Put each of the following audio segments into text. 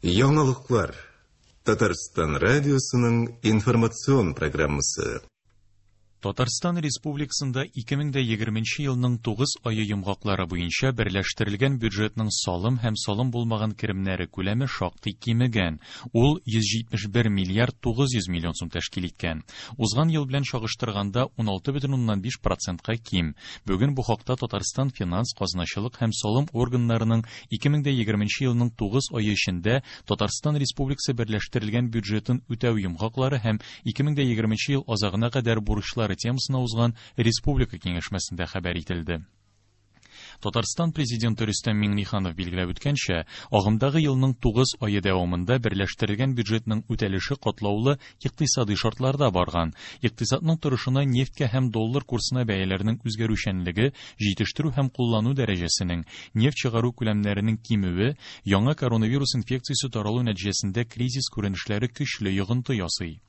Яңалыклар. Татарстан радиосының информацион программасы. Татарстан Республикасында 2020 елның 9 айы йомгаклары буенча берләштерелгән бюджетның салым һәм салым булмаган керемнәре күләме шактый кимегән. Ул 171 миллиард 900 миллион сум тәшкил иткән. Узган ел белән чагыштырганда 16,5%-ка ким. Бүген бу хакта Татарстан финанс, казначылык һәм салым органнарының 2020 елның 9 айы эчендә Татарстан Республикасы берләштерелгән бюджетын үтәү йомгаклары һәм 2020 ел азагына кадәр бурычлар темасына узган республика киңәшмәсендә хәбәр ителде. Татарстан президенты Рөстәм Миңнеханов билгеләп үткәнчә, агымдагы елның 9 айы дәвамында берләштерелгән бюджетның үтәлеше катлаулы икътисади шартларда барган. Икътисадның торышына нефткә һәм доллар курсына бәяләрнең үзгәрүчәнлеге, җитештерү һәм куллану дәрәҗәсенең, нефт чыгару күләмнәренең кимүе, яңа коронавирус инфекциясе таралу нәтиҗәсендә кризис күренешләре көчле йогынты ясый.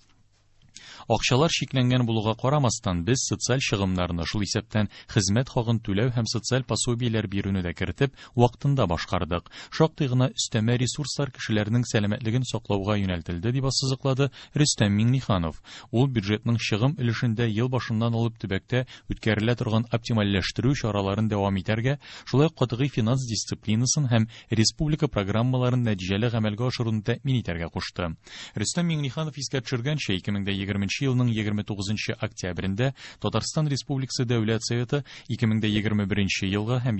Акчалар шикләнгән булуга карамастан, без социаль чыгымнарны, шул исәптән хезмәт хакын түләү һәм социаль пособиеләр бирүне дә кертеп, вакытында башкардык. Шактый гына өстәмә ресурслар кешеләрнең сәламәтлеген саклауга юнәлтелде, дип ассызыклады Рөстәм Миңнеханов. Ул бюджетның чыгым өлешендә ел башыннан алып төбәктә үткәрелә торган оптимальләштерү чараларын дәвам итәргә, шулай ук катгый финанс дисциплинасын һәм республика программаларын нәтиҗәле гамәлгә ашыруны тәэмин итәргә кушты. Рөстәм Миңнеханов искә төшергәнчә, 2020 елның 29 октябрендә Татарстан Республикасы Дәүләт Советы 2021 елга һәм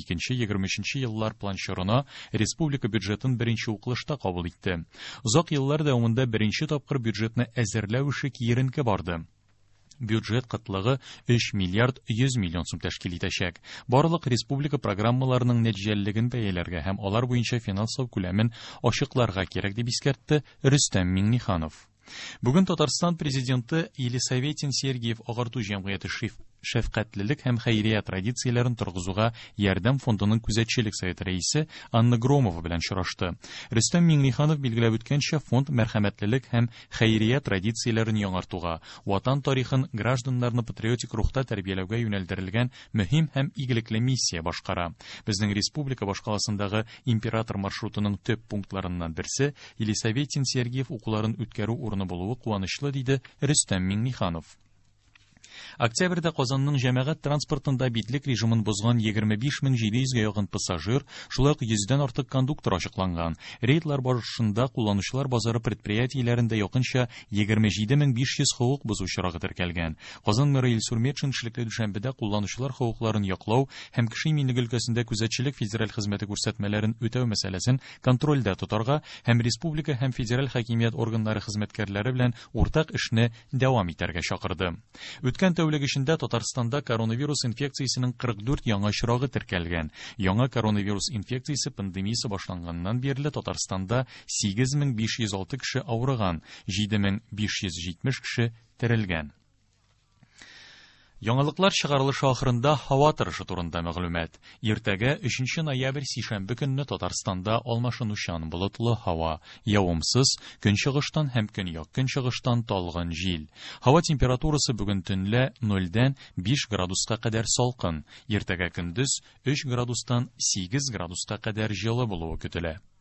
22-23 еллар планчорына республика бюджетын беренче укылышта кабул итте. Узак еллар дәвамында беренче тапкыр бюджетны әзерләү эше киеренке барды. Бюджет кытлыгы 3 миллиард 100 миллион сум тәшкил итәчәк. Барлык республика программаларының нәтиҗәлелеген бәяләргә һәм алар буенча финанслау күләмен ачыкларга кирәк, дип искәртте Рөстәм Миңнеханов. Бүген Татарстан президенты Елисаветин Сергеев агарту җәмгыяте шәфкатьлелек һәм хәйрия традицияләрен торгызуга ярдәм фондының күзәтчелек советы рәисе Анна Громова белән очрашты. Рөстәм Миңнеханов билгеләп үткәнчә, фонд мәрхәмәтлелек һәм хәйрия традицияләрен яңартуга, ватан тарихын, гражданнарны патриотик рухта тәрбияләүгә юнәлдерелгән мөһим һәм игелекле миссия башкара. Безнең республика башкаласындагы император маршрутының төп пунктларыннан берсе Елисаветин Сергеев укуларын үткәрү урыны булуы куанычлы, диде Рөстәм Миңнеханов. Октябрьдә Казанның җәмәгать транспортында битлек режимын бозган 25700-гә якын пассажир, шулай ук 100-дән артык кондуктор ачыкланган. Рейдлар барышында кулланучылар базары предприятиеләрендә якынча 27500 хокук бозу очрагы теркәлгән. Казан мэры Илсур Метшин эшлекле дүшәмбедә кулланучылар хокукларын яклау һәм кеше иминлеге өлкәсендә күзәтчелек федераль хезмәте күрсәтмәләрен үтәү мәсьәләсен контрольдә тотарга һәм республика һәм федераль хакимият органнары хезмәткәрләре белән уртак эшне дәвам итәргә чакырды. Үткән тәүлек эчендә Татарстанда коронавирус инфекциясенең 44 яңа очрагы теркәлгән. Яңа коронавирус инфекциясе пандемиясе башланганнан бирле Татарстанда 8506 кеше авырган, 7570 кеше терелгән. Яңалыклар чыгарылышы ахырында һава торышы турында мәгълүмат. Иртәгә 3 ноябрь сишәмбе көнне Татарстанда алмашынучан болытлы һава, явымсыз, көнчыгыштан һәм көньяк-көнчыгыштан талгын җил. Һава температурасы бүген төнлә 0-дән 5 градуска кадәр салкын, иртәгә көндез 3 градустан 8 градуска кадәр җылы булуы көтелә.